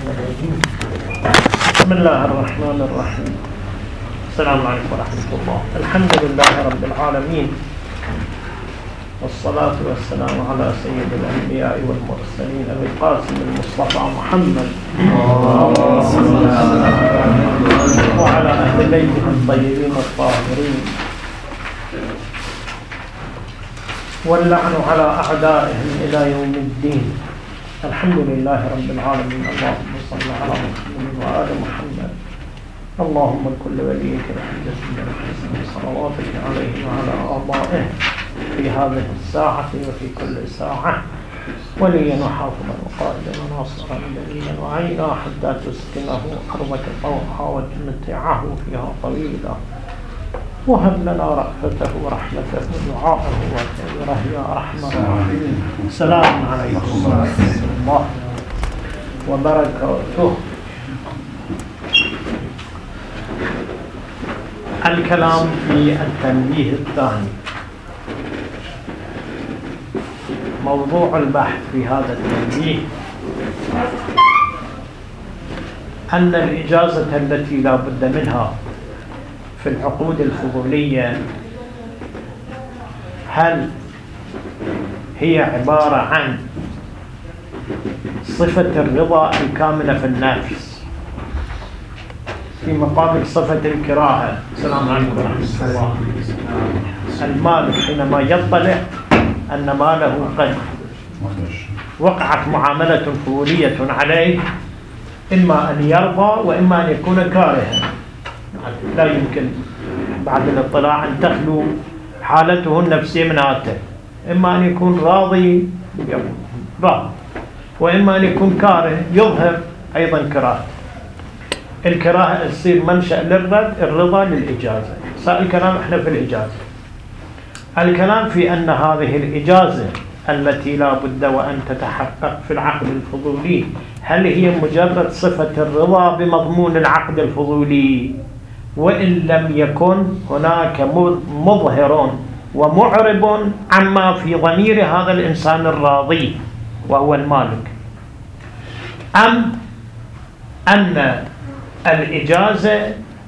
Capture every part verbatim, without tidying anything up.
الرجيم. بسم الله الرحمن الرحيم. السلام عليكم ورحمة الله. الحمد لله رب العالمين، والصلاة والسلام على سيد الأنبياء والمرسلين أبي القاسم المصطفى محمد وعلى أهل بيته الطيبين الطاهرين، واللعن على أعدائهم إلى يوم الدين. الحمد لله رب العالمين. اللهم صل على محمد وآل محمد. اللهم كل وليك الحمد الحسن صلواتك عليه وعلى آبائه في هذه الساعة وفي كل ساعة، وليا وحافظا وقائدا وناصرا دليلا وعينا، حتى تسكنه أرضك طوعا وتمتعه فيها طويلا، وهب لنا رأفته ورحمته ودعاءه وخيره يا أرحم الراحمين. السلام عليكم ورحمة الله وبركاته. الكلام في التنبيه الثاني. موضوع البحث في هذا التنبيه أن الإجازة التي لا بد منها في العقود الفضولية هل هي عبارة عن صفة الرضا الكاملة في النفس في مقابل صفة الكراهة؟ السلام عليكم ورحمة الله. المالك حينما يطلع أن ماله قد وقعت معاملة فضولية عليه، إما أن يرضى وإما أن يكون كارها. لا يمكن بعد الاطلاع أن تخلو حالته النفسية من هاته، إما أن يكون راضي راضي وإما أن يكون كاره يظهر أيضا كراهة. الكراهة تصير منشأ للرد، الرضا للإجازة. صار الكلام احنا في الإجازة. الكلام في أن هذه الإجازة التي لا بد وأن تتحقق في العقد الفضولي هل هي مجرد صفة الرضا بمضمون العقد الفضولي، وإن لم يكن هناك مظهر ومعرب عما في ضمير هذا الإنسان الراضي وهو المالك، أم أن الإجازة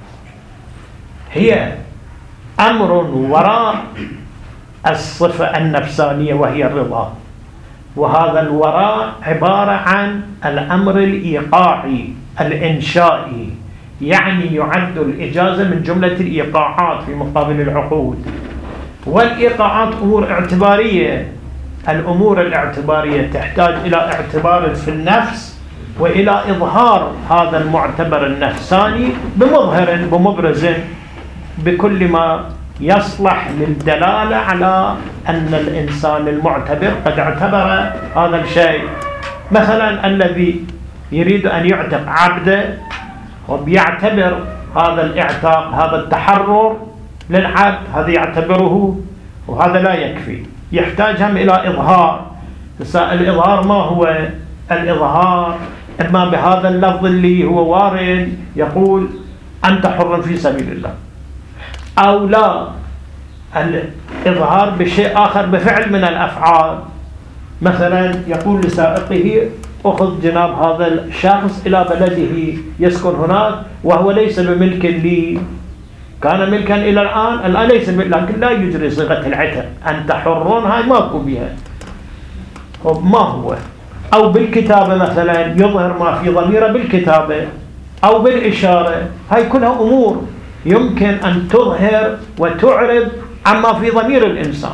هي أمر وراء الصفة النفسانية وهي الرضا، وهذا الوراء عبارة عن الأمر الإيقاعي الإنشائي، يعني يعد الإجازة من جملة الإيقاعات في مقابل العقود. والإيقاعات أمور اعتبارية. الأمور الاعتبارية تحتاج إلى اعتبار في النفس وإلى إظهار هذا المعتبر النفساني بمظهر بمبرز بكل ما يصلح للدلالة على أن الإنسان المعتبر قد اعتبر هذا الشيء. مثلا الذي يريد أن يعتق عبده وبيعتبر هذا الاعتاق هذا التحرر للعبد، هذا يعتبره، وهذا لا يكفي، يحتاج هم إلى إظهار. الإظهار ما هو؟ الإظهار إما بهذا اللفظ اللي هو وارد يقول أنت حر في سبيل الله، أو لا الإظهار بشيء آخر بفعل من الأفعال. مثلا يقول لسائقه أخذ جناب هذا الشخص إلى بلده يسكن هناك وهو ليس بملك لي، كان ملكا إلى الآن، الآن ليس ملك، لكن لا يجري صيغة العتق، أنت حرون، هاي ماكو بها. ما هو؟ أو بالكتابة مثلا يظهر ما في ضميره بالكتابة أو بالإشارة، هاي كلها أمور يمكن أن تظهر وتعرب عما في ضمير الإنسان.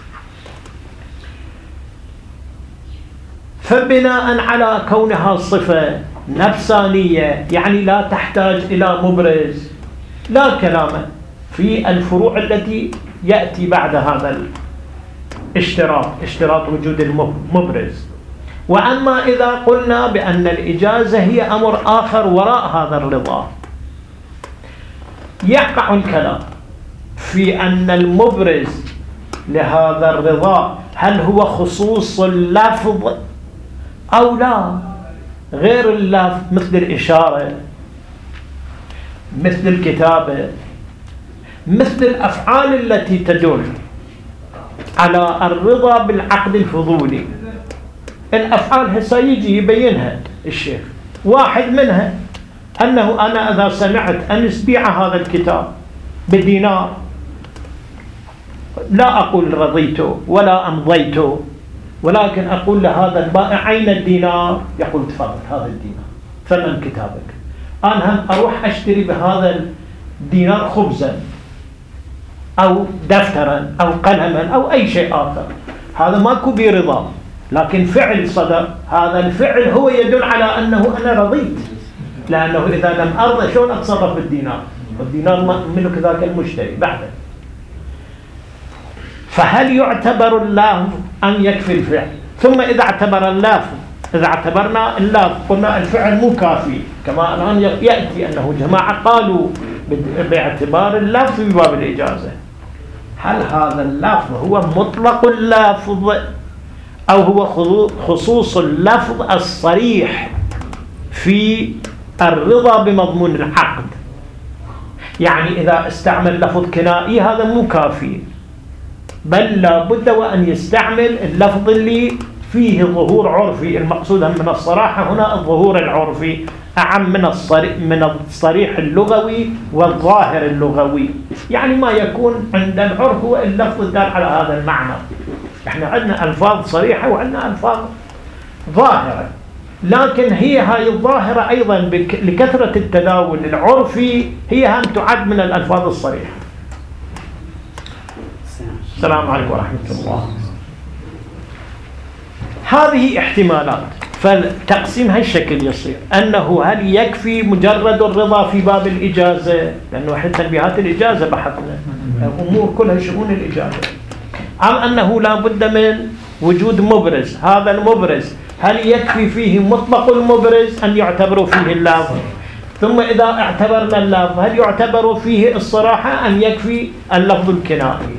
فبناء على كونها صفة نفسانية يعني لا تحتاج إلى مبرز، لا كلام في الفروع التي يأتي بعد هذا الاشتراط، اشتراط وجود المبرز. وأما إذا قلنا بأن الإجازة هي أمر آخر وراء هذا الرضا، يقع الكلام في أن المبرز لهذا الرضا هل هو خصوص اللفظ أو لا، غير اللفظ مثل الإشارة، مثل الكتابة، مثل الأفعال التي تدل على الرضا بالعقد الفضولي. الأفعال هسه يجي يبينها الشيخ، واحد منها أنه أنا إذا سمعت أن أبيع هذا الكتاب بدينار لا أقول رضيته ولا أمضيته، ولكن أقول لهذا البائع أين الدينار؟ يقول تفضل هذا الدينار ثمن كتابك. أنا هم أروح أشتري بهذا الدينار خبزا أو دفترا أو قلما أو أي شيء آخر، هذا ماكو برضا، لكن فعل صدر، هذا الفعل هو يدل على أنه أنا رضيت، لأنه إذا لم أرضى شلون أتصرف بالدينار؟ والدينار ملك ذاك المشتري بعده. فهل يعتبر اللفظ أم يكفي الفعل؟ ثم إذا اعتبر اللفظ، إذا اعتبرنا اللفظ قلنا الفعل مو كافي، كما الآن يأتي أنه جماعة قالوا باعتبار اللفظ في باب الإجازة. هل هذا اللفظ هو مطلق اللفظ أو هو خصوص اللفظ الصريح في الرضا بمضمون العقد؟ يعني إذا استعمل لفظ كنائي هذا مو كافي، بل لا بد وأن يستعمل اللفظ اللي فيه ظهور عرفي. المقصود من الصراحة هنا الظهور العرفي أعم من الصريح من الصريح اللغوي والظاهر اللغوي، يعني ما يكون عند العرف هو اللفظ الدال على هذا المعنى. احنا عندنا ألفاظ صريحة وعندنا ألفاظ ظاهرة، لكن هي هاي الظاهرة أيضا لكثرة التداول العرفي هي هم تعد من الألفاظ الصريحة. السلام عليكم ورحمة الله. هذه احتمالات، فالتقسيم هالشكل يصير أنه هل يكفي مجرد الرضا في باب الإجازة، لأنه حتى تنبيهات الإجازة بحثنا الأمور كلها شؤون الإجازة، أم أنه لا بد من وجود مبرز. هذا المبرز هل يكفي فيه مطلق المبرز أن يعتبر فيه اللفظ؟ ثم إذا اعتبرنا اللفظ هل يعتبر فيه الصراحة أم يكفي اللفظ الكنائي؟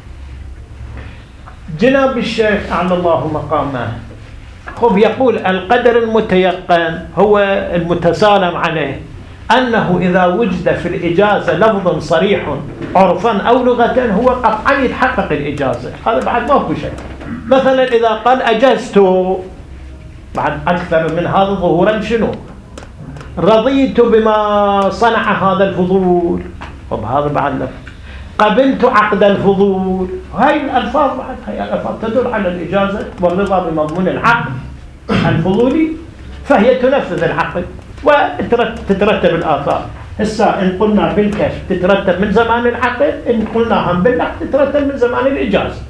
جناب الشيخ أعلى الله مقامه خب يقول القدر المتيقن هو المتسالم عليه أنه إذا وجد في الإجازة لفظ صريح عرفا أو لغة هو قطعا يتحقق الإجازة. هذا بعد ما في شيء. مثلا إذا قال أجزت، بعد أكثر من هذا ظهورا شنو؟ رضيت بما صنع هذا الفضول، طب هذا بعد لفظ. قبلت عقد الفضول، هاي الألفاظ بعد هاي الألفاظ تدل على الإجازة والرضا بمضمون العقد الفضولي، فهي تنفذ العقد وتترتب الآثار. هسه إن قلنا بالكشف تترتب من زمان العقد، إن قلنا هم بالعقد تترتب من زمان الإجازة.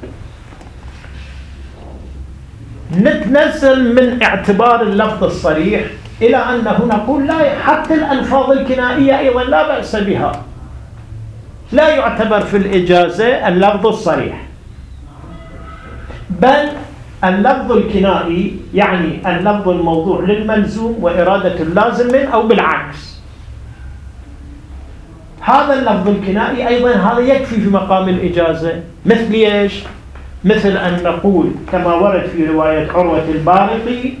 نتنزل من اعتبار اللفظ الصريح إلى أنه نقول لا، حتى الألفاظ الكنائية أيضا لا بأس بها، لا يعتبر في الإجازة اللفظ الصريح، بل اللفظ الكنائي يعني اللفظ الموضوع للملزوم وإرادة اللازم منه أو بالعكس. هذا اللفظ الكنائي أيضا هذا يكفي في مقام الإجازة. مثل إيش؟ مثل أن نقول كما ورد في رواية عروة البارقي،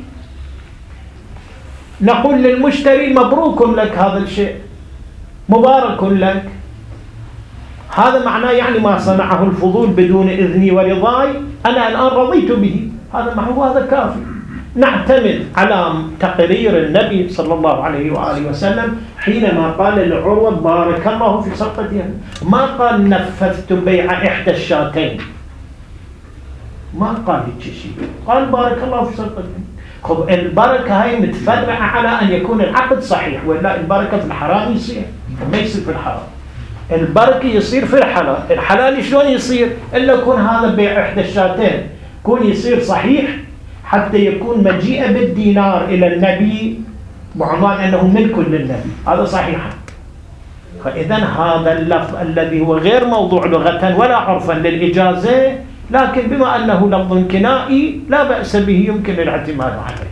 نقول للمشتري مبروك لك هذا الشيء، مبارك لك. هذا معناه يعني ما صنعه الفضول بدون إذني ورضاي أنا الآن رضيت به، هذا معناه هذا كافي. نعتمد على تقرير النبي صلى الله عليه وآله وسلم حينما قال لعروة بارك الله في صفقتها، ما قال نفذت بيع إحدى الشاتين، ما قال هيك شيء، قال بارك الله في صفقتها. خب البركة هاي متفرعة على أن يكون العقد صحيح، ولا البركة في الحرام يصير ما يصير في الحرام. البركة يصير في الحلال، الحلال شلون يصير؟ إلا يكون هذا بيع إحدى الشاتين يكون يصير صحيح حتى يكون مجيء بالدينار إلى النبي بعنوان أنه ملك للنبي، هذا صحيح. فإذا هذا اللفظ الذي هو غير موضوع لغة ولا عرفا للإجازة، لكن بما أنه لفظ كنائي لا بأس به يمكن الاعتماد عليه.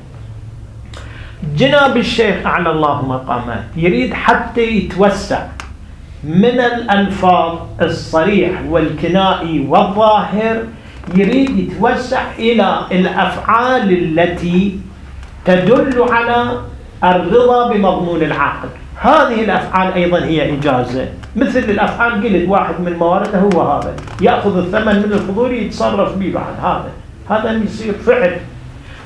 جناب الشيخ أعلى الله مقامه يريد حتى يتوسع من الألفاظ الصريح والكنائي والظاهر، يريد يتوسع إلى الأفعال التي تدل على الرضا بمضمون العقد. هذه الأفعال أيضا هي إجازة، مثل الأفعال قلت واحد من موارده هو هذا، يأخذ الثمن من الفضول يتصرف به بعد، هذا هذا يصير فعل.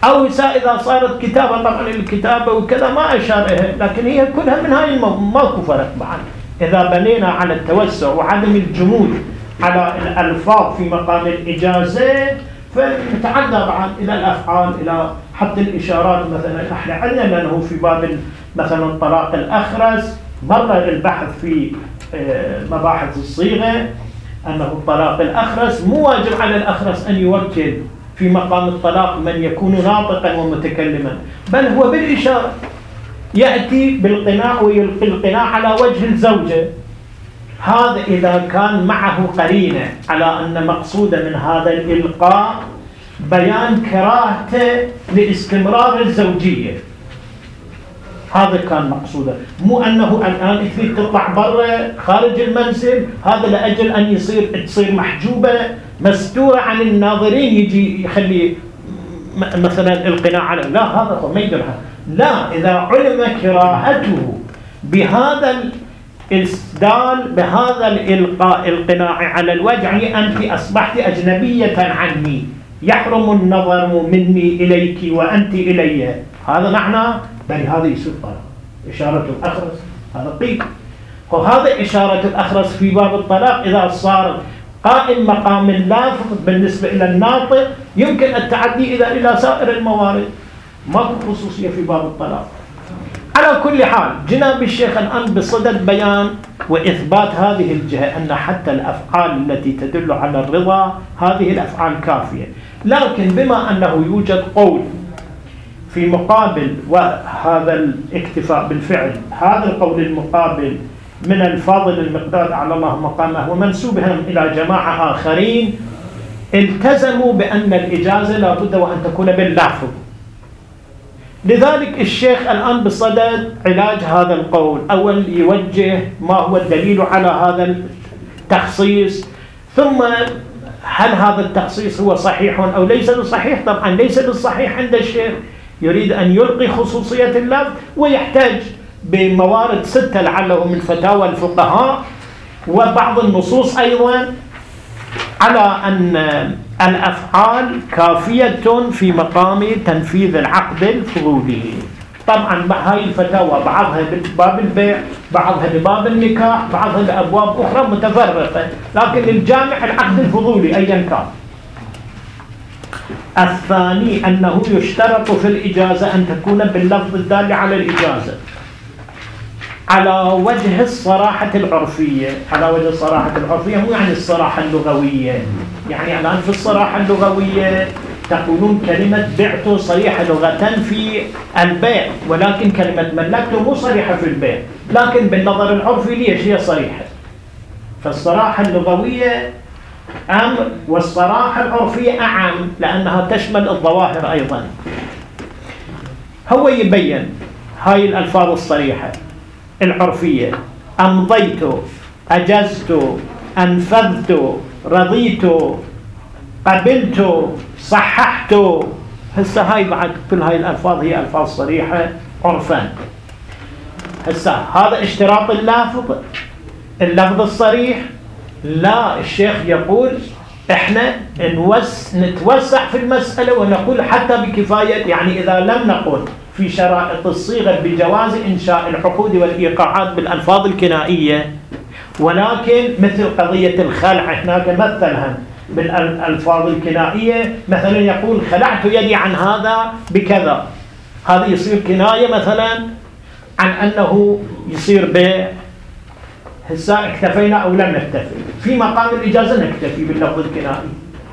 أو إذا صارت كتابة، طبعا الكتابة وكذا ما أشار إليها، لكن هي كلها من هاي ماكو فرق بعد. إذا بنينا على التوسع وعدم الجمود على الألفاظ في مقام الإجازة، فنتعدى بعد إلى الأفعال، إلى حتى الإشارات. مثلا احنا عندنا لأنه في باب مثلا الطلاق الأخرس مر البحث في مباحث الصيغة أنه الطلاق الأخرس مو واجب على الأخرس أن يوكل في مقام الطلاق من يكون ناطقا ومتكلما، بل هو بالإشارة يأتي بالقناع ويلقي القناع على وجه الزوجة. هذا إذا كان معه قرينة على أن مقصود من هذا الإلقاء بيان كراهته لاستمرار الزوجية، هذا كان مقصوده، مو أنه الآن تريد تطلع برا خارج المنزل، هذا لأجل أن يصير تصير محجوبة مستورة عن الناظرين يجي يخلي مثلا القناع على، لا هذا هو ما يدرها. لا، إذا علم كراهته بهذا الإسدال بهذا الإلقاء القناع على الوجه، يعني أنت أصبحت أجنبية عني، يحرم النظر مني إليك وأنت إلي، هذا معنى بل هذا يصير طلاق. إشارة الأخرس هذا قيل، وهذا إشارة الأخرس في باب الطلاق إذا صار قائم مقام اللافظ بالنسبة إلى الناطق يمكن التعدي إلى إلى سائر الموارد، ما خصوصية في باب الطلاق. على كل حال جناب الشيخ الآن بصدد بيان وإثبات هذه الجهة أن حتى الأفعال التي تدل على الرضا هذه الأفعال كافية، لكن بما أنه يوجد قول في مقابل وهذا الاكتفاء بالفعل، هذا القول المقابل من الفاضل المقداد على الله مقامه ومنسوبهم إلى جماعة آخرين التزموا بأن الإجازة لا بد وأن تكون باللفظ. لذلك الشيخ الآن بصدد علاج هذا القول، أول يوجه ما هو الدليل على هذا التخصيص، ثم هل هذا التخصيص هو صحيح أو ليس بالصحيح. طبعا ليس بالصحيح عند الشيخ، يريد أن يلقي خصوصية اللفظ ويحتاج بموارد ستة لعله من فتاوى الفقهاء وبعض النصوص أيضا على أن الأفعال كافية في مقام تنفيذ العقد الفضولي. طبعا هاي الفتاوى بعضها بباب البيع، بعضها بباب النكاح، بعضها بأبواب أخرى متفرقة، لكن الجامع العقد الفضولي أيا كان. الثاني أنه يشترط في الإجازة أن تكون باللفظ الدال على الإجازة على وجه الصراحة العرفية. على وجه الصراحة العرفية مو يعني الصراحة اللغوية، يعني الآن في الصراحة اللغوية تقولون كلمة بعت صريحة لغة في البيع، ولكن كلمة ملكته مو صريحة في البيع، لكن بالنظر العرفي ليش هي صريحة. فالصراحة اللغوية أمر والصراحة العرفية أعم لأنها تشمل الظواهر أيضا. هو يبين هاي الألفاظ الصريحة العرفية: أمضيت، أجزت، أنفذت، رضيت، قبلت، صححت. هسه هاي بعد كل هاي الألفاظ هي ألفاظ صريحة عرفا. هسه هذا اشتراط اللافظ اللفظ الصريح. لا، الشيخ يقول احنا نوس نتوسع في المسألة ونقول حتى بكفاية، يعني إذا لم نقل في شرائط الصيغة بجواز إنشاء العقود والإيقاعات بالألفاظ الكنائية، ولكن مثل قضية الخلع هناك مثلها بالألفاظ الكنائية، مثلا يقول خلعت يدي عن هذا بكذا، هذا يصير كناية مثلا عن أنه يصير بيع. هسا اكتفينا أو لم نكتفي؟ في مقام الإجازة نكتفي باللفظ الكنائي.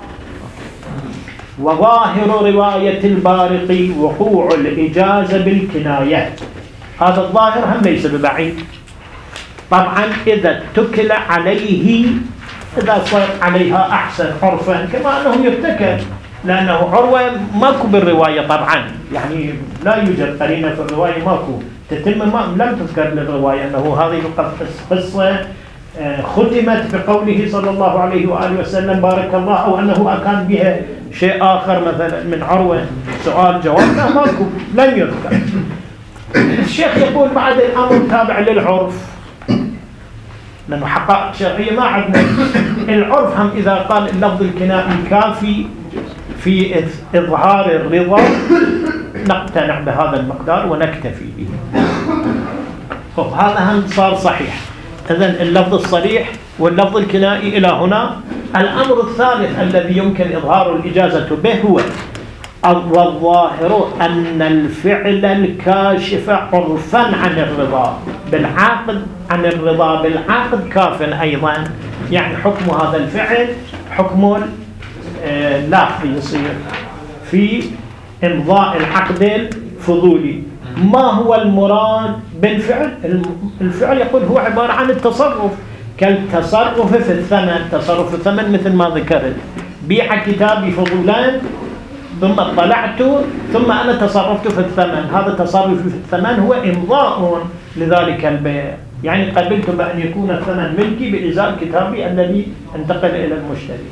وظاهر رواية البارقي وقوع الإجازة بالكناية، هذا الظاهر هم ليس ببعيد. طبعا إذا اتكل عليه، إذا صار عليها أحسن عرفا، كما أنه يتكل، لأنه عروة ماكو بالرواية طبعا، يعني لا يوجد قرينة في الرواية، ماكو تتم، ما لم تذكر للرواية أنه هذه القصة ختمت بقوله صلى الله عليه وآله وسلم بارك الله، أو أنه كان بها شيء آخر مثلا من عروة سؤال جواب، لا ماكو، لم يذكر. الشيخ يقول بعد الأمر تابع للعرف، لأنه حقائق شرعية ما عندنا. العرف هم إذا قال اللفظ الكنائي كافي في في إظهار الرضا نقتنع بهذا المقدار ونكتفي به. طب هذا هم صار صحيح. إذن اللفظ الصريح واللفظ الكنائي إلى هنا. الأمر الثالث الذي يمكن إظهار الإجازة به هو والظاهر أن الفعل الكاشف عرفا عن الرضا بالعقد عن الرضا بالعقد كاف أيضا، يعني حكم هذا الفعل حكم اللافظ يصير في إمضاء العقد الفضولي. ما هو المراد بالفعل؟ الفعل يقول هو عبارة عن التصرف، كالتصرف في الثمن. تصرف في الثمن مثل ما ذكرت، بيع كتابي فضولان ثم اطلعت ثم أنا تصرفت في الثمن. هذا تصرف في الثمن هو إمضاء لذلك البيع، يعني قبلت بأن يكون الثمن ملكي بإزاء كتابي الذي انتقل إلى المشتري.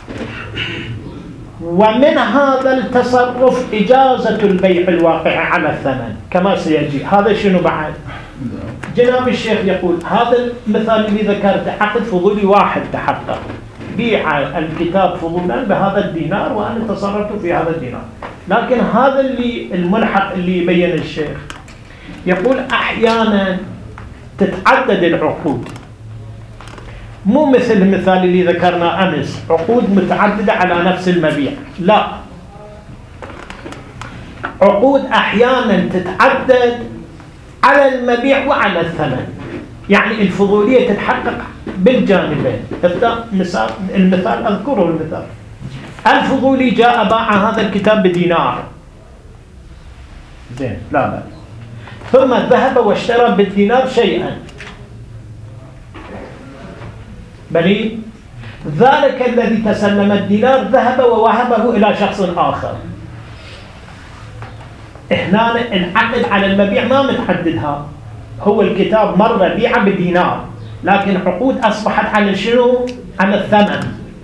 ومن هذا التصرف إجازة البيع الواقع على الثمن كما سيجي. هذا شنو بعد؟ جناب الشيخ يقول هذا المثال اللي ذكرته عقد فضولي واحد تحقق، بيع الكتاب فضولا بهذا الدينار وأنا تصرفت في هذا الدينار. لكن هذا اللي الملحق اللي يبين الشيخ يقول أحيانا تتعدد العقود، مو مثل المثال اللي ذكرنا أمس عقود متعددة على نفس المبيع، لا، عقود أحيانا تتعدد على المبيع وعلى الثمن، يعني الفضولية تتحقق بالجانبين. المثال المثال أذكره المثال الفضولي جاء باع هذا الكتاب بدينار، زين لا بأس، ثم ذهب واشترى بالدينار شيئا، بل ذلك الذي تسلم الدينار ذهب ووهبه إلى شخص آخر. هنا العقد على المبيع ما متحددها، هو الكتاب مرة بيع بدينار، لكن عقود أصبحت على شنو؟ على الثمن.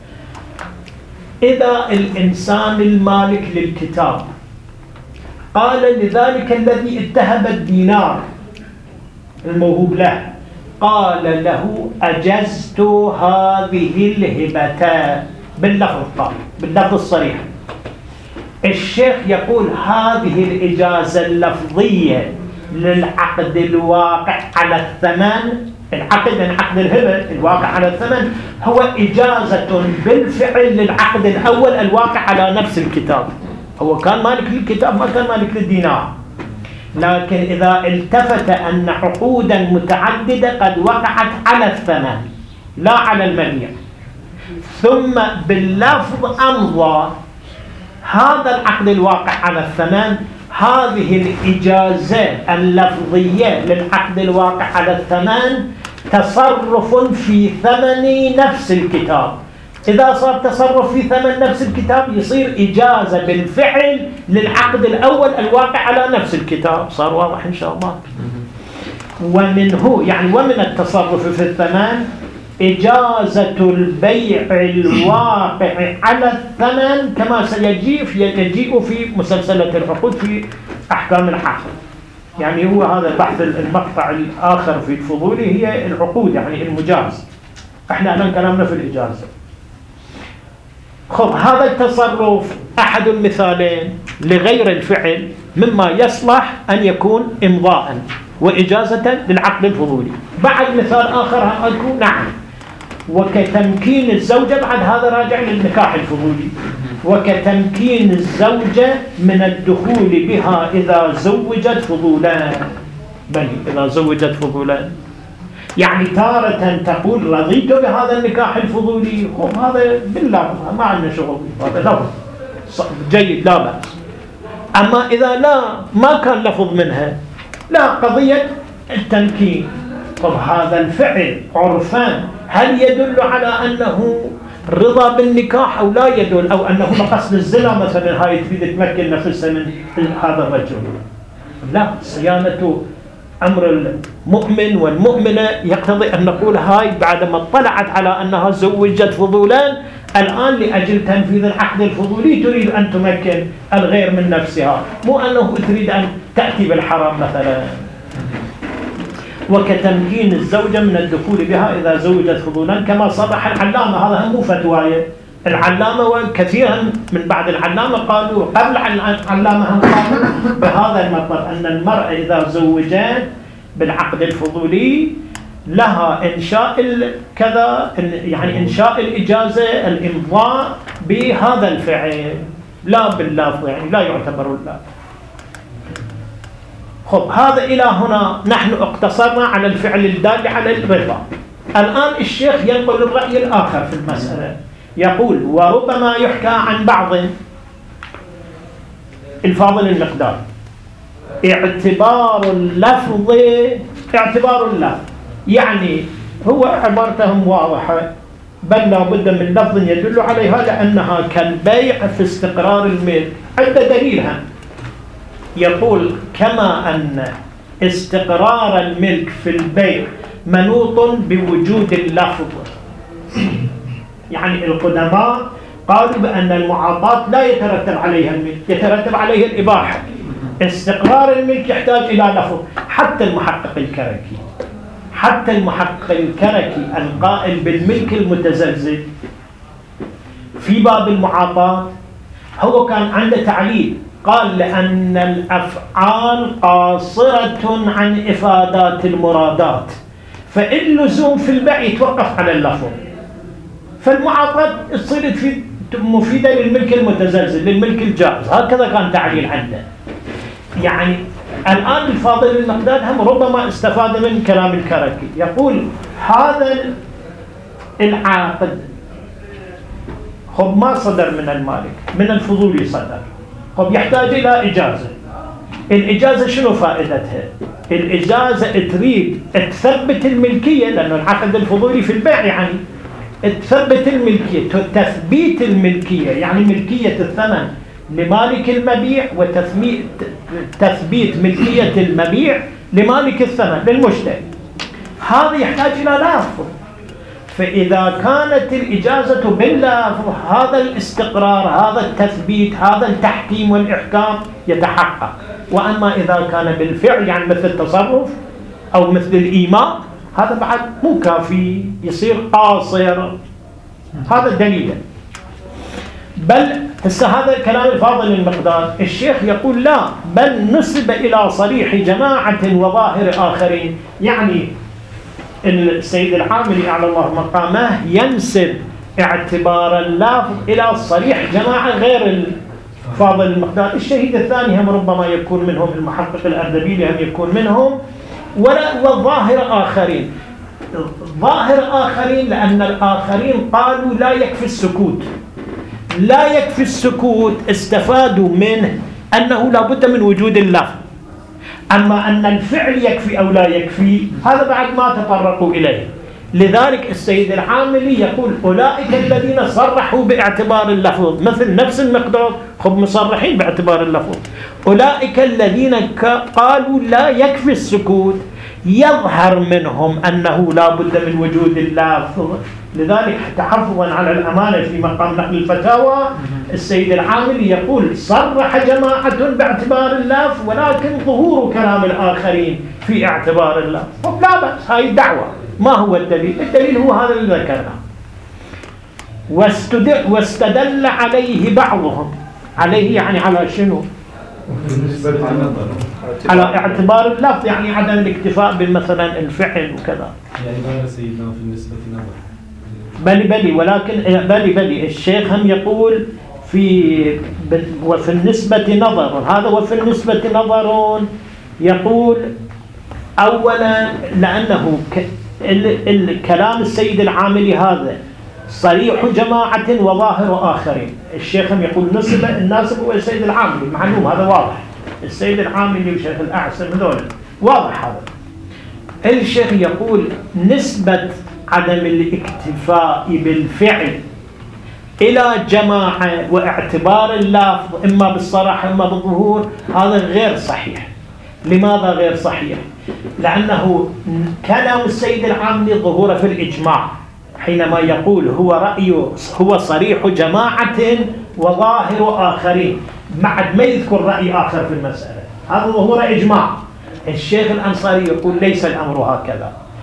إذا الإنسان المالك للكتاب قال لذلك الذي اتهب الدينار الموهوب له، قال له أجزت هذه الهبة باللفظ باللفظ الصريح. الشيخ يقول هذه الإجازة اللفظية للعقد الواقع على الثمن، العقد من عقد الهبة الواقع على الثمن هو إجازة بالفعل للعقد الأول الواقع على نفس الكتاب. هو كان مالك للكتاب ما كان مالك للدينار، لكن إذا التفت أن عقودا متعددة قد وقعت على الثمن لا على المبيع، ثم باللفظ أمضى هذا العقد الواقع على الثمن، هذه الإجازة اللفظية للعقد الواقع على الثمن تصرف في ثمن نفس الكتاب. إذا صار تصرف في ثمن نفس الكتاب يصير إجازة بالفعل للعقد الأول الواقع على نفس الكتاب. صار واضح إن شاء الله؟ ومنه يعني ومن التصرف في الثمن إجازة البيع الواقع على الثمن كما سيجيء في يجيء في مسلسلة العقود في أحكام العقد. يعني هو هذا البحث المقطع الآخر في الفضولي هي العقود، يعني المجاز. احنا الآن كلامنا في الإجازة. خب هذا التصرف أحد المثالين لغير الفعل مما يصلح أن يكون إمضاء وإجازة للعقد الفضولي. بعد مثال آخر أقول نعم، وكتمكين الزوجة، بعد هذا راجع للنكاح الفضولي، وكتمكين الزوجة من الدخول بها إذا زوجت فضولان، بل إذا زوجت فضولان، يعني تارة تقول رضيت بهذا النكاح الفضولي، خب هذا بالله ما عندنا شغل، هذا لفظ جيد لا بأس. أما إذا لا ما كان لفظ منها، لا قضية التمكين، طب هذا الفعل عرفان هل يدل على أنه رضا بالنكاح أو لا يدل، أو أنه مقصد الزنا مثلا، هاي تريد تمكن نفسها من هذا الرجل؟ لا، صيانة أمر المؤمن والمؤمنة يقتضي أن نقول هاي بعدما اطلعت على أنها زوجت فضولان الآن لأجل تنفيذ العقد الفضولي تريد أن تمكن الغير من نفسها، مو أنه تريد أن تأتي بالحرام مثلا. وكتمكين الزوجة من الدخول بها إذا زوجت فضولا كما صرح العلامة، هذا هم فتواية، العلامة وكثيرا من بعد العلامة قالوا، قبل العلامة هم قالوا بهذا المطلب أن المرأة إذا زوجت بالعقد الفضولي لها إنشاء كذا، يعني إنشاء الإجازة الإمضاء بهذا الفعل لا باللفظ، يعني لا يعتبر اللفظ. خب هذا إلى هنا نحن اقتصرنا على الفعل الدال على الرضا. الآن الشيخ ينقل الرأي الآخر في المسألة، يقول وربما يحكى عن بعض الفاضل المقدار اعتبار اللفظ اعتبار اللفظ، يعني هو عبارتهم واضحة، بل لا بد من لفظ يدل عليها لأنها كالبيع في استقرار الملك. عند دليلها يقول كما أن استقرار الملك في البيع منوط بوجود اللفظ، يعني القدماء قالوا بأن المعاطاة لا يترتب عليها الملك، يترتب عليه الإباحة. استقرار الملك يحتاج إلى لفظ. حتى المحقق الكركي حتى المحقق الكركي القائل بالملك المتزلزل في باب المعاطاة هو كان عنده تعليل، قال لأن الأفعال قاصرة عن إفادات المرادات، فاللزوم في البيع يتوقف على اللفظ، فالمعاطاة تصير مفيدة للملك المتزلزل للملك الجائز. هكذا كان تعليل عنده. يعني الآن الفاضل المقداد هم ربما استفاد من كلام الكركي، يقول هذا العقد خب ما صدر من المالك، من الفضولي صدر، خب يحتاج إلى إجازة. الإجازة شنو فائدتها؟ الإجازة تريد تثبت الملكية، لأنه العقد الفضولي في البيع يعني تثبت الملكية، تثبيت الملكية يعني ملكية الثمن لمالك المبيع وتثبيت ملكية المبيع لمالك الثمن للمشتري. هذا يحتاج إلى لفظ، فإذا كانت الإجازة باللفظ هذا الاستقرار، هذا التثبيت، هذا التحكيم والإحكام يتحقق. وأما إذا كان بالفعل يعني مثل التصرف أو مثل الإيماء هذا بعد مو كافي، يصير قاصر. هذا الدليل. بل هسه هذا كلام الفاضل المقدار، الشيخ يقول لا، بل نسب إلى صريح جماعة وظاهر آخرين. يعني السيد العاملي أعلى الله مقامه ينسب اعتبار اللفظ إلى صريح جماعة غير الفاضل المقدار. الشهيد الثاني هم ربما يكون منهم المحقق الأردبيلي، هم يكون منهم، ولا والظاهر آخرين. ظاهر آخرين لأن الآخرين قالوا لا يكفي السكوت، لا يكفي السكوت، استفادوا منه أنه لا بد من وجود اللفظ. أما أن الفعل يكفي أو لا يكفي هذا بعد ما تطرقوا إليه. لذلك السيد العاملي يقول أولئك الذين صرحوا باعتبار اللفظ، مثل نفس المقدار خب مصرحين باعتبار اللفظ. أولئك الذين قالوا لا يكفي السكوت يظهر منهم أنه لا بد من وجود اللفظ. لذلك تحفظا على الأمانة في مقام نقل الفتاوى السيد العاملي يقول صرح جماعة باعتبار اللفظ ولكن ظهور كلام الآخرين في اعتبار اللفظ. لا بأس، هاي الدعوة. ما هو الدليل؟ الدليل هو هذا اللي ذكرناه. واستدل, واستدل عليه بعضهم، عليه يعني على شنو؟ على اعتبار اللفظ، يعني عدم الاكتفاء بالمثلا الفعل وكذا. يعني ماذا سيدنا في النسبة نظر؟ بلي بلي ولكن بلي بلي الشيخ هم يقول في وفي النسبة نظر، هذا وفي النسبة نظر يقول أولا لأنه الكلام السيد العاملي هذا صريح جماعة وظاهر آخرين. الشيخ هم يقول نسبة، الناسب هو السيد العاملي، معلوم هذا واضح. السيد العاملي وشيخ الأعسم هذول واضح. هذا الشيخ يقول نسبة عدم الاكتفاء بالفعل إلى جماعة واعتبار اللفظ إما بالصراحة إما بالظهور هذا غير صحيح. لماذا غير صحيح؟ لأنه كلام السيد العاملي ظهور في الإجماع حينما يقول هو رأي هو صريح جماعة وظاهر آخرين، بعد ما يذكر رأي آخر في المسألة، هذا ظهور إجماع. الشيخ الأنصاري يقول ليس الأمر هكذا.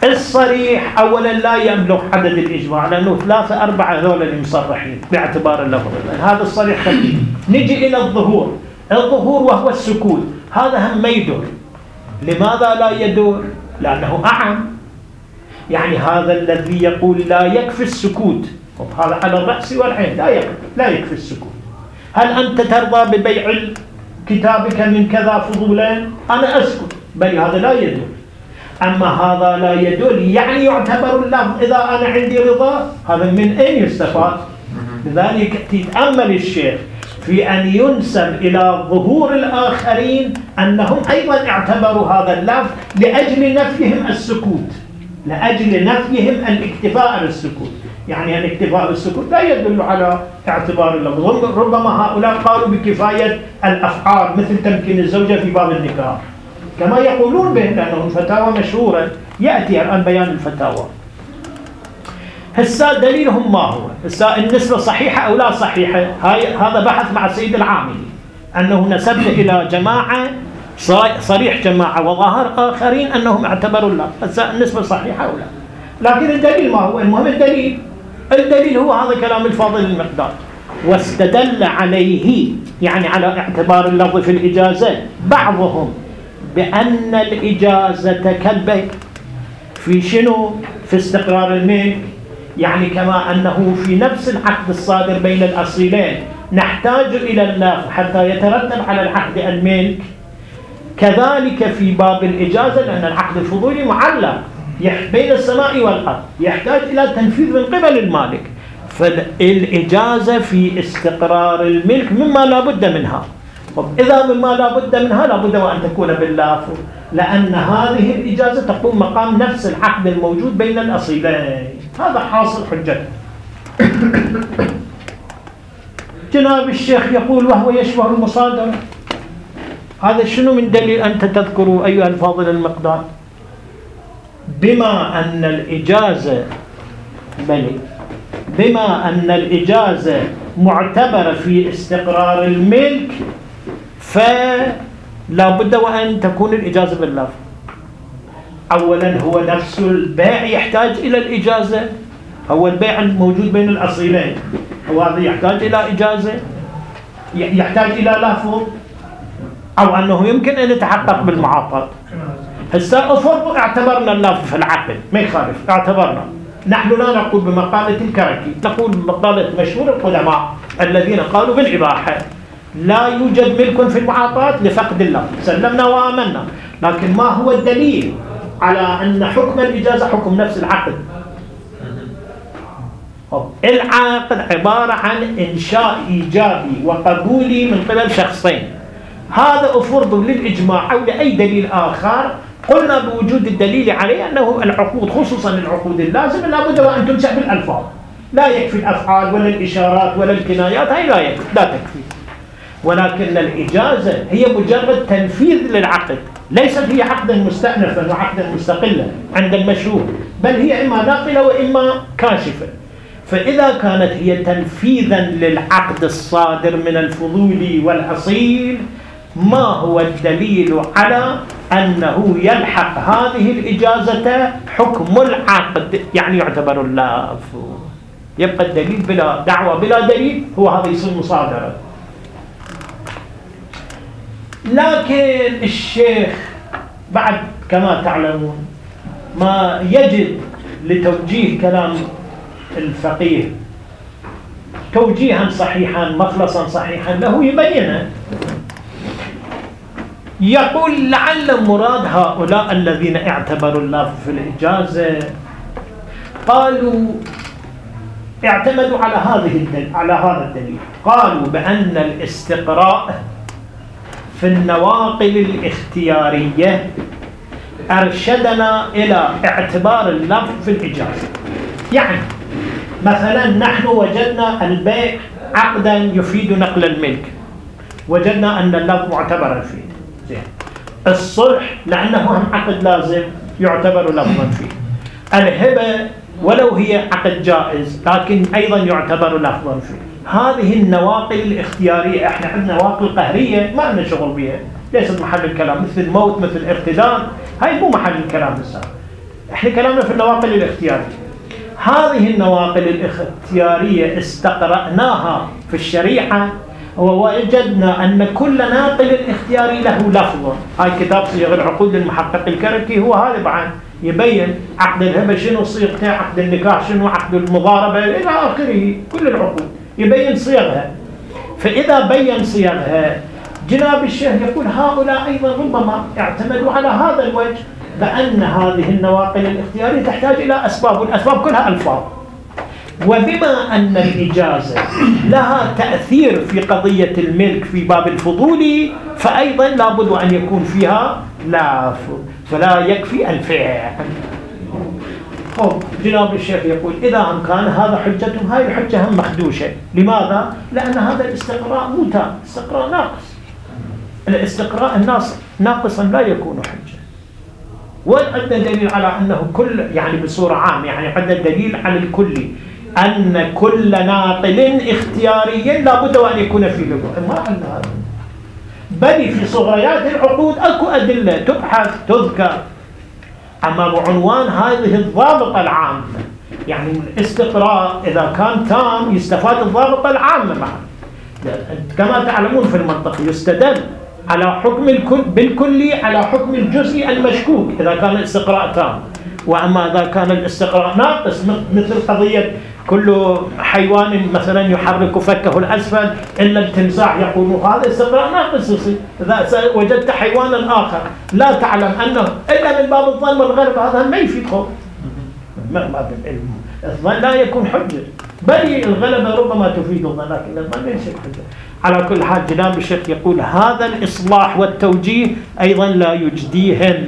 الصريح أولا لا يملك عدد الإجماع، لأنه ثلاثة أربعة هذول المصرحين باعتبار اللفظ، هذا الصريح خفيف. نجي إلى الظهور، الظهور وهو السكوت، هذا هم ما يدور. لماذا لا يدور؟ لأنه أعم. يعني هذا الذي يقول لا يكفي السكوت، هذا على الرأس والعين، لا يكفي لا يكفي السكوت. هل أنت ترضى ببيع كتابك من كذا فضولا؟ أنا أسكت، بل هذا لا يدور. أما هذا لا يدل يعني يعتبر اللفظ إذا أنا عندي رضا، هذا من أين يستفاد؟ لذلك تتأمل الشيخ في أن ينسب إلى ظهور الآخرين أنهم أيضا اعتبروا هذا اللفظ لأجل نفيهم السكوت، لأجل نفيهم الاكتفاء بالسكوت. يعني الاكتفاء بالسكوت لا يدل على اعتبار اللفظ. ربما هؤلاء قالوا بكفاية الأفعال مثل تمكين الزوجة في باب النكاح كما يقولون به، لأنه فتاوى مشهورة يأتي الآن بيان الفتاوى. هسا دليلهم ما هو؟ هسا النسبة صحيحة أو لا صحيحة؟ هاي هذا بحث مع السيد العاملي أنه نسبت إلى جماعة صريح جماعة وظاهر آخرين أنهم اعتبروا الله. هسا النسبة صحيحة أو لا؟ لكن الدليل ما هو؟ المهم الدليل الدليل هو هذا كلام الفاضل المقدار، واستدل عليه يعني على اعتبار اللفظ في الإجازة بعضهم بأن الإجازة كالبيع في شنو؟ في استقرار الملك. يعني كما أنه في نفس العقد الصادر بين الأصيلين نحتاج إلى اللفظ حتى يترتب على العقد الملك، كذلك في باب الإجازة، لأن العقد الفضولي معلق بين السماء والأرض يحتاج إلى تنفيذ من قبل المالك، فالإجازة في استقرار الملك مما لا بد منها. إذا مما لا بد منها لا بد وأن تكون باللافظ، لأن هذه الإجازة تقوم مقام نفس العقد الموجود بين الأصيلين. هذا حاصل حجته. جناب الشيخ يقول وهو يشبه المصادرة. هذا شنو من دليل أنت تذكروا أيها الفاضل المقدار؟ بما أن الإجازة بلي بما أن الإجازة معتبرة في استقرار الملك، فلا بد وأن تكون الإجازة باللفظ. أولا هو نفس البيع يحتاج إلى الإجازة، هو البيع الموجود بين الأصيلين هو هذا يحتاج إلى إجازة، يحتاج إلى لفظ، أو أنه يمكن أن يتحقق بالمعاطات. هسه أفرض اعتبرنا اللفظ في العقد ما يخالف، اعتبرنا، نحن لا نقول بمقالة الكركي، نقول بمقالة مشهور القدماء الذين قالوا بالإباحة لا يوجد ملك في المعاطات لفقد اللفظ، سلمنا وآمنا. لكن ما هو الدليل على أن حكم الإجازة حكم نفس العقد؟ العقد عبارة عن إنشاء إيجابي وقبولي من قبل شخصين، هذا أفرض للإجماع أو لأي دليل آخر قلنا بوجود الدليل عليه أنه العقود خصوصا العقود اللازمة لا بد وأن تنشأ بالألفاظ، لا يكفي الأفعال ولا الإشارات ولا الكنايات، هي لا يكفي لا تكفي. ولكن الإجازة هي مجرد تنفيذ للعقد، ليست هي عقدا مستأنفا وعقدا مستقلا عند المشهور، بل هي إما ناقلة وإما كاشفة. فإذا كانت هي تنفيذا للعقد الصادر من الفضولي والأصيل، ما هو الدليل على أنه يلحق هذه الإجازة حكم العقد؟ يعني يعتبر اللفظ، يبقى الدليل بلا دعوة بلا دليل، هو هذا يصير مصادرة. لكن الشيخ بعد كما تعلمون ما يجد لتوجيه كلام الفقيه توجيها صحيحا مخلصا صحيحا له يبينه. يقول لعل مراد هؤلاء الذين اعتبروا اللفظ في الإجازة قالوا اعتمدوا على هذه الدليل على هذا الدليل، قالوا بأن الاستقراء في النواقل الاختيارية أرشدنا إلى اعتبار اللفظ في الإجازة. يعني مثلا نحن وجدنا البيع عقدا يفيد نقل الملك، وجدنا أن اللفظ معتبرا فيه. زين. الصلح لأنه هم عقد لازم يعتبر لفظا فيه. الهبة ولو هي عقد جائز لكن أيضا يعتبر لفظا فيه. هذه النواقل الاختيارية، احنا عندنا نواقل قهرية ما لنا شغل بها، ليست محل الكلام، مثل الموت مثل الارتداد، هاي مو محل الكلام. السابق احنا كلامنا في النواقل الاختيارية. هذه النواقل الاختيارية استقرأناها في الشريعة ووجدنا أن كل ناقل اختياري له لفظ. هاي كتاب صيغ العقود للمحقق الكركي، هو هذا بعد يبين عقد الهبة شنو صيغته، عقد النكاح شنو، عقد المضاربة إلى آخره، كل العقود يبين صيغها. فإذا بين صيغها جناب الشيخ يقول هؤلاء أيضا ربما اعتمدوا على هذا الوجه، بأن هذه النواقل الاختيارية تحتاج إلى أسباب، والأسباب كلها ألفاظ. وبما أن الإجازة لها تأثير في قضية الملك في باب الفضولي، فأيضا لابد أن يكون فيها لفظ، فلا يكفي الفعل. خب جناب الشيخ يقول إذا هم كان هذا حجتهم، هاي الحجة هم مخدوشة. لماذا؟ لأن هذا الاستقراء مو تام، استقراء ناقص. الاستقراء الناقص ناقصا لا يكون حجة. وعندنا دليل على أنه كل، يعني بصورة عامة، يعني عندنا دليل على الكل أن كل ناقل اختياري لابد أن يكون في لغة. ما عندنا هذا، بل في صغريات العقود أكو أدلة تبحث تذكر. أما بعنوان هذه الضابطة العامة، يعني الاستقراء إذا كان تام يستفاد الضابطة العامة معه. كما تعلمون في المنطق يستدل على حكم الكل بالكلي على حكم الجزء المشكوك إذا كان الاستقراء تام. وأما إذا كان الاستقراء ناقص، مثل قضية كل حيوان مثلا يحرك فكه الأسفل إلا التمساح، يقول هذا استقراء ناقص يصير. إذا وجدت حيوانا آخر لا تعلم أنه إلا من باب الظن والغلب، هذا ما يفيد خوف. الظن لا يكون حجة، بل الغلبة ربما تفيد الظن، لكن الظن ليس حجة. على كل حال جناب الشيخ يقول هذا الإصلاح والتوجيه أيضا لا يجديهم،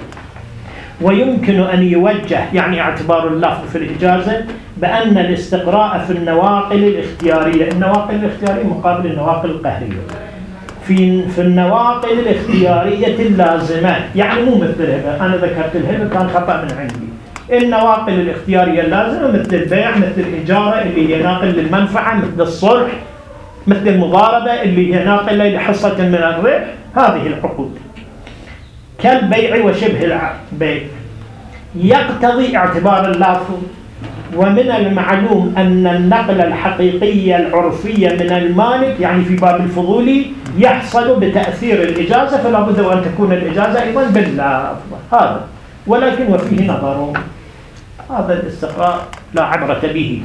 ويمكن أن يوجه، يعني اعتبار اللفظ في الإجازة، بأن الاستقراء في النواقل الاختيارية، النواقل الاختيارية مقابل النواقل القهرية، في في النواقل الاختيارية اللازمة، يعني مو مثل الهبة. أنا ذكرت الهبة كان خطأ من عندي. النواقل الاختيارية اللازمة مثل البيع، مثل الإجارة اللي هي ناقل للمنفعة، مثل الصلح، مثل المضاربة اللي هي ناقلة لحصة من الربح. هذه العقود كالبيع وشبه البيع يقتضي اعتبار اللفظ. ومن المعلوم أن النقل الحقيقية العرفية من المالك، يعني في باب الفضولي، يحصل بتأثير الإجازة، فلا بد أن تكون الإجازة أيضا باللفظ هذا. ولكن وفيه نظر، هذا الاستقراء لا عبرة به.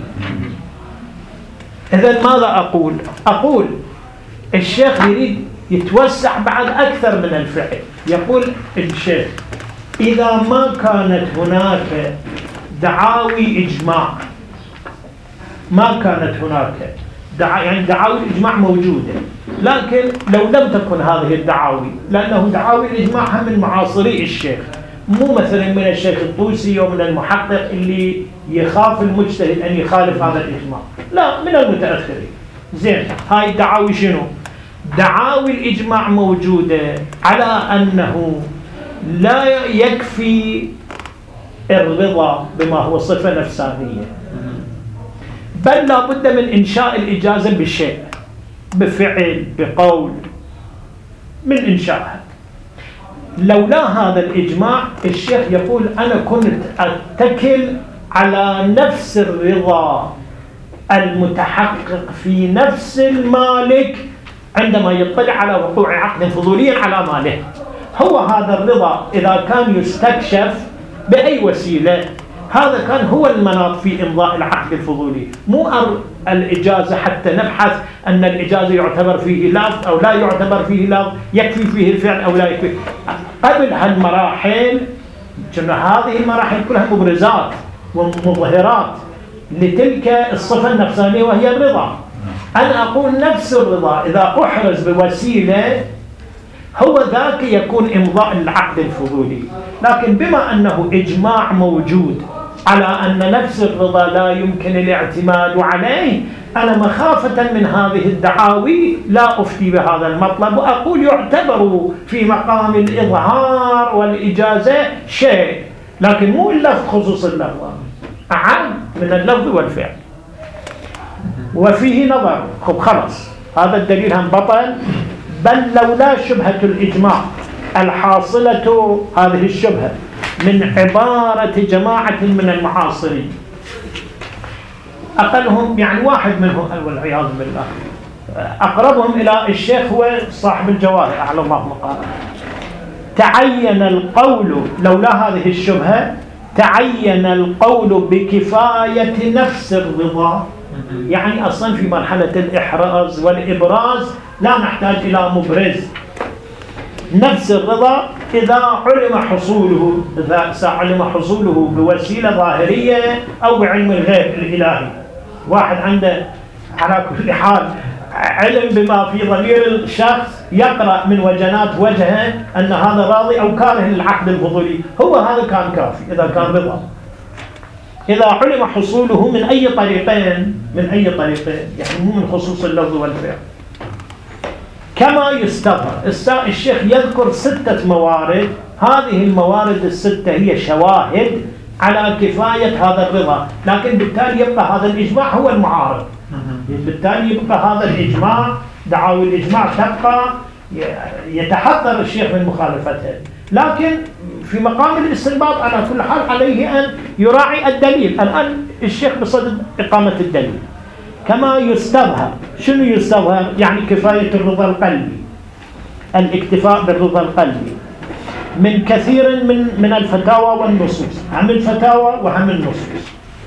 إذن ماذا أقول؟ أقول الشيخ يريد يتوسع بعد أكثر من الفعل. يقول الشيخ إذا ما كانت هناك دعاوي إجماع، ما كانت هناك دعا يعني دعاوي الإجماع موجودة، لكن لو لم تكن هذه الدعاوي، لأنه دعاوي الإجماع من معاصري الشيخ، مو مثلا من الشيخ الطوسي ومن المحقق اللي يخاف المجتهد أن يخالف هذا الإجماع، لا، من المتأخرين. زين، هاي الدعاوي شنو؟ دعاوي الإجماع موجودة على أنه لا يكفي الرضا بما هو صفة نفسانية، بل لا بد من إنشاء الإجازة بشيء، بفعل، بقول، من إنشائها. لولا هذا الإجماع الشيخ يقول أنا كنت أتكل على نفس الرضا المتحقق في نفس المالك عندما يطلع على وقوع عقد فضولي على ماله. هو هذا الرضا إذا كان يستكشف بأي وسيلة، هذا كان هو المناط في إمضاء العقد الفضولي، مو الإجازة حتى نبحث أن الإجازة يعتبر فيه لفظ أو لا يعتبر فيه لفظ، يكفي فيه الفعل أو لا يكفي. قبل هالمراحل هذه المراحل كلها مبرزات ومظهرات لتلك الصفة النفسانية وهي الرضا. أنا أقول نفس الرضا إذا أحرز بوسيلة هو ذاك يكون إمضاء العقد الفضولي، لكن بما أنه إجماع موجود على أن نفس الرضا لا يمكن الاعتماد عليه، أنا مخافة من هذه الدعاوي لا أفتي بهذا المطلب، وأقول يعتبر في مقام الإظهار والإجازة شيء، لكن مو اللفظ خصوص اللفظ، أعم من اللفظ والفعل. وفيه نظر. خب خلص، هذا الدليل هم بطل، بل لولا شبهة الإجماع الحاصلة، هذه الشبهة من عبارة جماعة من المعاصرين، أقلهم يعني واحد منهم والعياذ بالله، أقربهم إلى الشيخ هو صاحب الجواهر أعلى الله مقامه، تعين القول لولا هذه الشبهة تعين القول بكفاية نفس الرضا. يعني أصلا في مرحلة الإحراز والإبراز لا نحتاج إلى مبرز. نفس الرضا إذا علم حصوله إذا علم حصوله بوسيلة ظاهرية أو بعلم الغيب الإلهي. واحد عنده على كل حال علم بما في ضمير الشخص، يقرأ من وجنات وجهه أن هذا راضي أو كاره للعقد الفضولي، هو هذا كان كافي إذا كان رضا. إذا علم حصوله من أي طريقين من أي طريقين يعني مو من خصوص اللفظ والفعل. كما يستظهر الشيخ يذكر ستة موارد، هذه الموارد الستة هي شواهد على كفاية هذا الرضا، لكن بالتالي يبقى هذا الإجماع هو المعارض. بالتالي يبقى هذا الإجماع، دعاوى الإجماع تبقى يتحذر الشيخ من مخالفتها، لكن في مقام الاستنباط على كل حال عليه أن يراعي الدليل. الآن الشيخ بصدد إقامة الدليل. كما يستظهر، شنو يستظهر؟ يعني كفاية الرضا القلبي، الاكتفاء بالرضا القلبي من كثير من من الفتاوى والنصوص، هم الفتاوى وهم النصوص.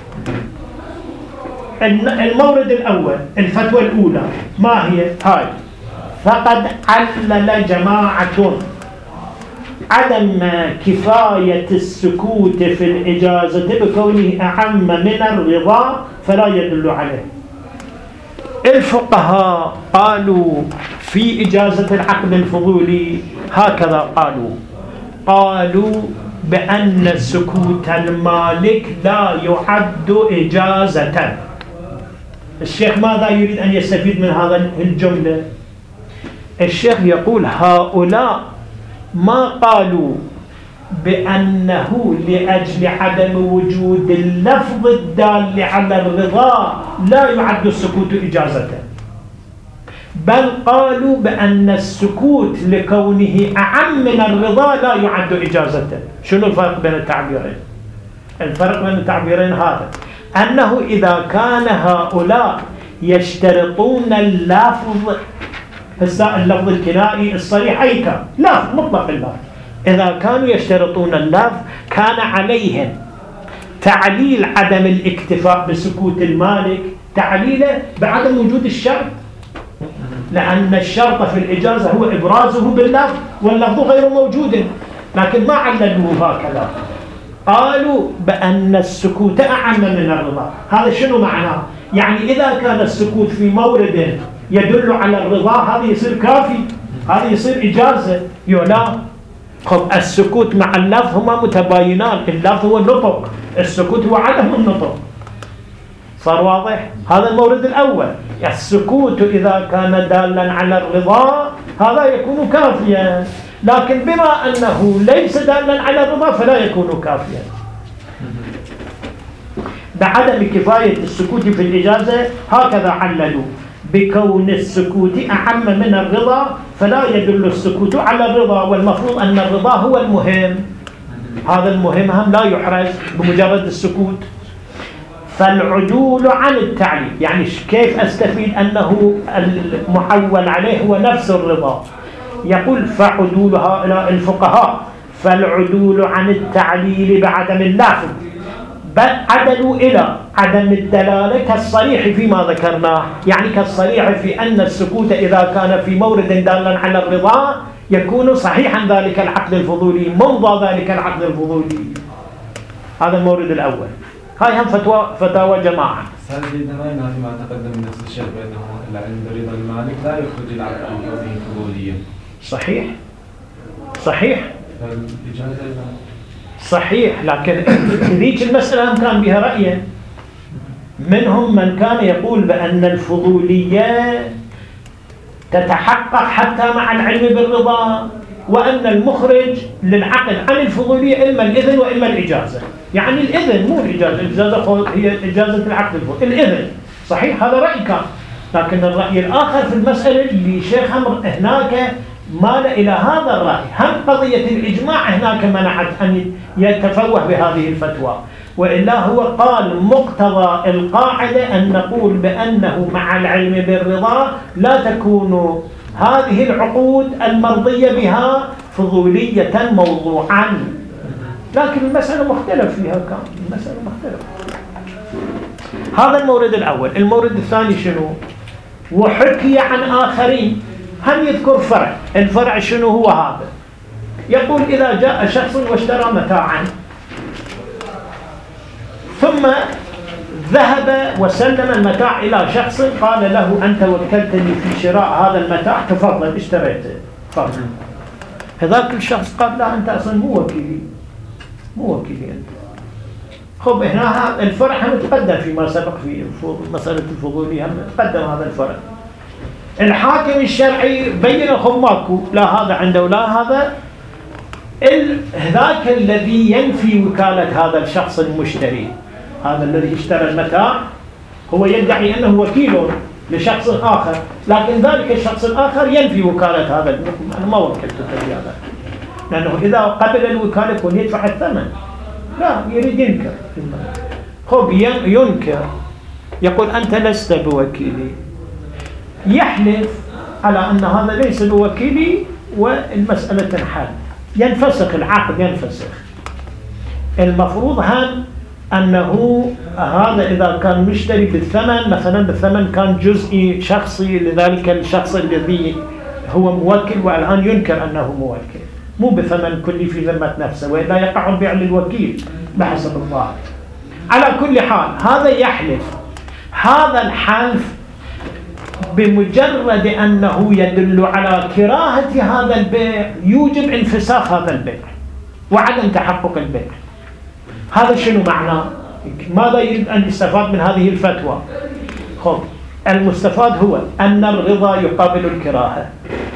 المورد الأول الفتوى الأولى ما هي؟ هاي: فقد علل جماعة عدم كفاية السكوت في الإجازة بكونه أعم من الرضا فلا يدل عليه. الفقهاء قالوا في إجازة العقد الفضولي هكذا قالوا قالوا بأن سكوت المالك لا يعد إجازة. الشيخ ماذا يريد أن يستفيد من هذا الجملة؟ الشيخ يقول هؤلاء ما قالوا بأنه لأجل عدم وجود اللفظ الدال على الرضا لا يعد السكوت إجازة، بل قالوا بأن السكوت لكونه أعم من الرضا لا يعد إجازة. شنو الفرق بين التعبيرين؟ الفرق بين التعبيرين هذا: أنه إذا كان هؤلاء يشترطون اللفظ، اللفظ الكنائي الصريح أي كان لفظ مطلق اللفظ، إذا كانوا يشترطون اللفظ كان عليهم تعليل عدم الاكتفاء بسكوت المالك تعليله بعدم وجود الشرط، لأن الشرط في الإجازة هو إبرازه باللفظ واللفظ غير موجود، لكن ما عللوه هكذا. قالوا بأن السكوت أعم من الرضا. هذا شنو معناه؟ يعني إذا كان السكوت في مورد يدل على الرضا هذا يصير كافي، هذا يصير إجازة. يولا خب السكوت مع اللفظ هما متباينان، اللفظ هو النطق، السكوت هو عدم النطق. صار واضح؟ هذا المورد الأول. السكوت إذا كان دالا على الرضا هذا يكون كافيا، لكن بما أنه ليس دالا على الرضا فلا يكون كافيا. بعدم كفاية السكوت في الإجازة هكذا عللوا بكون السكوت أعم من الرضا فلا يدل السكوت على الرضا، والمفروض أن الرضا هو المهم، هذا المهم هم لا يحرز بمجرد السكوت. فالعدول عن التعليل، يعني كيف أستفيد أنه المحول عليه هو نفس الرضا؟ يقول فعدول هؤلاء الفقهاء فالعدول عن التعليل بعدم اللفظ بل عدلوا إلى عدم الدلالة كالصريح فيما ذكرناه، يعني كالصريح في أن السكوت إذا كان في مورد دالا على الرضا يكون صحيحا ذلك العقد الفضولي، موضى ذلك العقد الفضولي. هذا المورد الأول. هاي هم فتوى فتاوى جماعة. هل سيدنا رأينا فيما تقدم من نفس الشيخ بأنه عند رضا المالك لا يخرج العقد عن كونه فضوليا؟ صحيح صحيح فالإجازة صحيح، لكن ذيك المسألة هم كان بها رأيين. منهم من كان يقول بأن الفضولية تتحقق حتى مع العلم بالرضا، وأن المخرج للعقد عن الفضولية إما الإذن وإما الإجازة. يعني الإذن مو الإجازة، الإجازة هي إجازة العقد الفضولي، الإذن. صحيح هذا رأي كان، لكن الرأي الآخر في المسألة اللي شيخ أمر هناك مال إلى هذا الرأي. هم قضية الإجماع هناك منعت أن يتفوه بهذه الفتوى، وإلا هو قال مقتضى القاعدة أن نقول بأنه مع العلم بالرضا لا تكون هذه العقود المرضية بها فضولية موضوعا. لكن المسألة مختلف فيها، كان المسألة مختلف. هذا المورد الأول. المورد الثاني شنو؟ وحكي عن آخرين. هم يذكر فرع. الفرع شنو هو هذا؟ يقول إذا جاء شخص واشترى متاعا ثم ذهب وسلم المتاع إلى شخص قال له أنت وكلتني في شراء هذا المتاع، تفضل اشتريته فرضا. هذاك الشخص قال لا أنت أصلا مو وكيلي، مو وكيلي أنت. خب هنا الفرع هم تقدم فيما سبق في مسألة الفضولية، هم تقدم هذا الفرع. الحاكم الشرعي بين خب ماكو، لا هذا عنده ولا هذا. ذاك الذي ينفي وكالة هذا الشخص المشتري، هذا الذي اشترى المتاع هو يدعي أنه وكيل لشخص آخر، لكن ذلك الشخص الآخر ينفي وكالة هذا. أنا ما وكلته هذا، لأنه إذا قبل الوكالة يكون يدفع الثمن، لا يريد ينكر. خب ينكر، يقول أنت لست بوكيلي، يحلف على أن هذا ليس بوكيلي والمسألة تنحل، ينفسخ العقد، ينفسخ. المفروض هم أنه هذا إذا كان مشتري بالثمن، مثلا بالثمن كان جزئي شخصي لذلك الشخص الذي هو موكل والآن ينكر أنه موكل، مو بثمن كلي في ذمة نفسه، وإلا يقع البيع للوكيل بحسب الظاهر. على كل حال هذا يحلف. هذا الحلف بمجرد أنه يدل على كراهة هذا البيع يوجب انفساخ هذا البيع وعدم تحقق البيع. هذا شنو معناه؟ ماذا يريد أن يستفاد من هذه الفتوى؟ خب المستفاد هو أن الرضا يقابل الكراهة،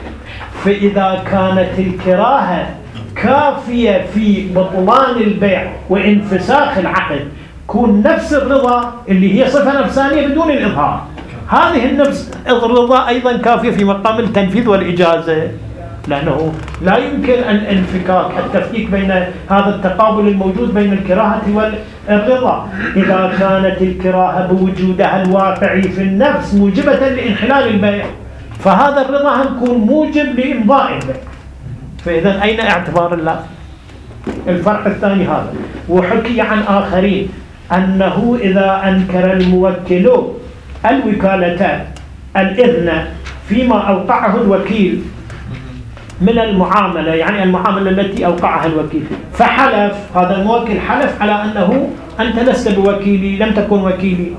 فإذا كانت الكراهة كافية في بطلان البيع وانفساخ العقد، كون نفس الرضا اللي هي صفة نفسانية بدون الإظهار، هذه النفس الرضا أيضا كافية في مقام التنفيذ والإجازة، لأنه لا يمكن الانفكاك التفكيك بين هذا التقابل الموجود بين الكراهة والرضا. إذا كانت الكراهة بوجودها الواقعي في النفس موجبة لإنحلال البيع، فهذا الرضا يكون موجب لإمضاء البيع. فإذا أين اعتبار الله؟ الفرق الثاني هذا. وحكي عن آخرين أنه إذا أنكر الموكل الوكالتان الإذن فيما أوقعه الوكيل من المعاملة، يعني المعاملة التي أوقعها الوكيل، فحلف هذا الموكل حلف على أنه أنت لست بوكيلي، لم تكن وكيلي،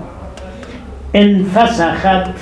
انفسخت.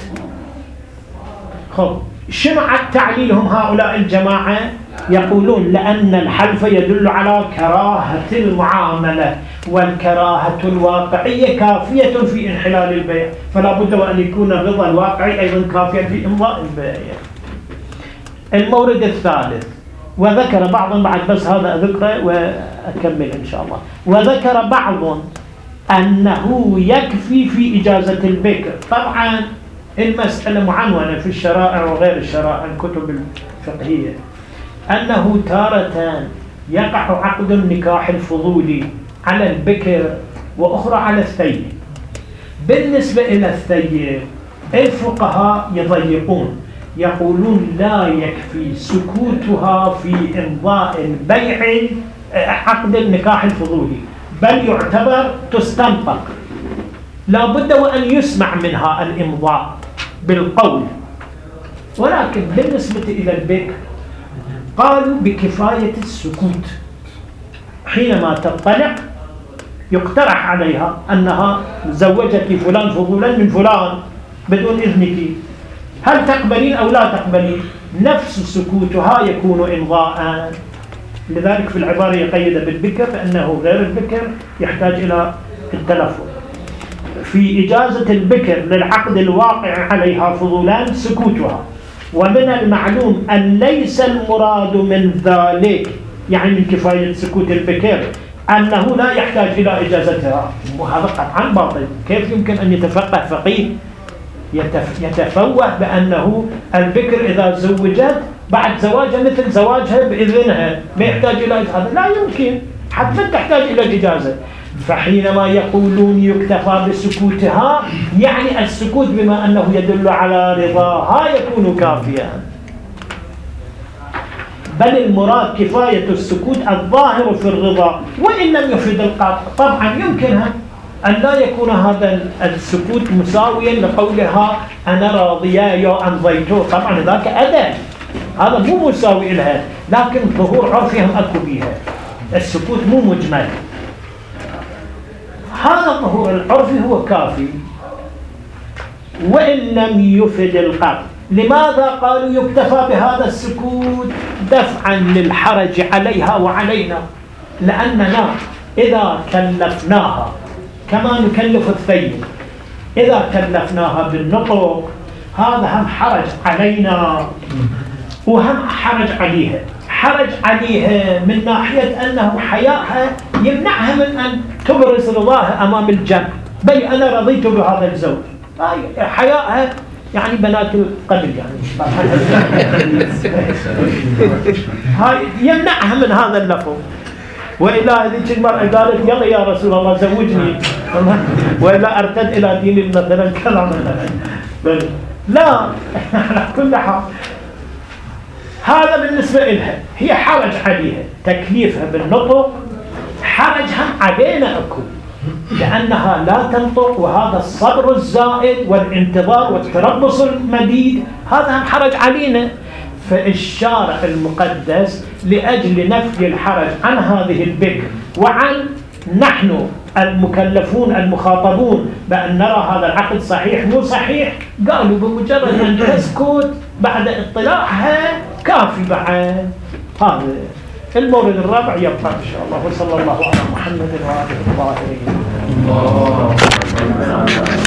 خب شنو تعليلهم هؤلاء الجماعة؟ يقولون لأن الحلف يدل على كراهة المعاملة، والكراهة الواقعية كافية في انحلال البيع، فلا بد وأن يكون الرضا الواقعي أيضا كافيا في إمضاء البيع. المورد الثالث، وذكر بعض بعد بس هذا أذكره وأكمل إن شاء الله. وذكر بعض أنه يكفي في إجازة البكر. طبعا المسألة معنونة في الشرائع وغير الشرائع الكتب الفقهية، أنه تارة يقع عقد النكاح الفضولي على البكر وأخرى على الثيب. بالنسبة إلى الثيب الفقهاء يضيقون، يقولون لا يكفي سكوتها في إمضاء البيع عقد النكاح الفضولي، بل يعتبر تستنطق، لا بد وأن يسمع منها الإمضاء بالقول. ولكن بالنسبة إلى البكر قالوا بكفاية السكوت، حينما تطلع يقترح عليها أنها زوجت فلان فضولا من فلان بدون إذنك، هل تقبلين أو لا تقبلين؟ نفس سكوتها يكون إمضاء. لذلك في العبارة يقيد بالبكر، فإنه غير البكر يحتاج إلى التلفظ. في إجازة البكر للعقد الواقع عليها فضولان سكوتها. ومن المعلوم أن ليس المراد من ذلك، يعني من كفاية سكوت البكر، أنه لا يحتاج إلى إجازتها، وهذا قطعا باطل. كيف يمكن أن يتفقه فقيه يتفوه بأنه البكر إذا زوجت بعد زواجها مثل زواجها بإذنها ما يحتاج إلى إجازة، لا يمكن، حتى تحتاج إلى إجازة. فحينما يقولون يكتفى بسكوتها يعني السكوت بما أنه يدل على رضاها يكون كافيا، بل المراد كفاية السكوت الظاهر في الرضا وإن لم يفيد القطع. طبعا يمكنها أن لا يكون هذا السكوت مساويا لقولها أنا راضية يا أمضيته، طبعا ذاك أدب، هذا مو مساوي لها، لكن ظهور عرفهم أكو بيها، السكوت مو مجمل، هذا الظهور العرفي هو كافي وإن لم يفد القطع. لماذا قالوا يكتفى بهذا السكوت؟ دفعا للحرج عليها وعلينا، لأننا إذا كلفناها كما نكلف الثيب، إذا كلفناها بالنطق هذا هم حرج علينا وهم حرج عليها. حرج عليها من ناحية أنه حياءها يمنعها من أن تبرز رضاها أمام الجمع، بل أنا رضيت بهذا الزوج، حياءها يعني بنات القبل يعني هاي يمنعها من هذا اللفظ. وإلا هذه المرأة قالت يلا يا رسول الله زوجني وإلا أرتد إلى دين مثلا كلام لا على كل حال هذا بالنسبة لها هي حرج عليها، تكليفها بالنطق حرج هم علينا أكو، لأنها لا تنطق، وهذا الصبر الزائد والانتظار والتربص المديد هذا هم حرج علينا. فالشارع المقدس لأجل نفي الحرج عن هذه البكر وعن نحن المكلفون المخاطبون بأن نرى هذا العقد صحيح مو صحيح، قالوا بمجرد أن تسكت بعد اطلاعها كافي. بعد هذا المورد الرابع يبقى إن شاء الله، وصلى الله على محمد وآله الطاهرين.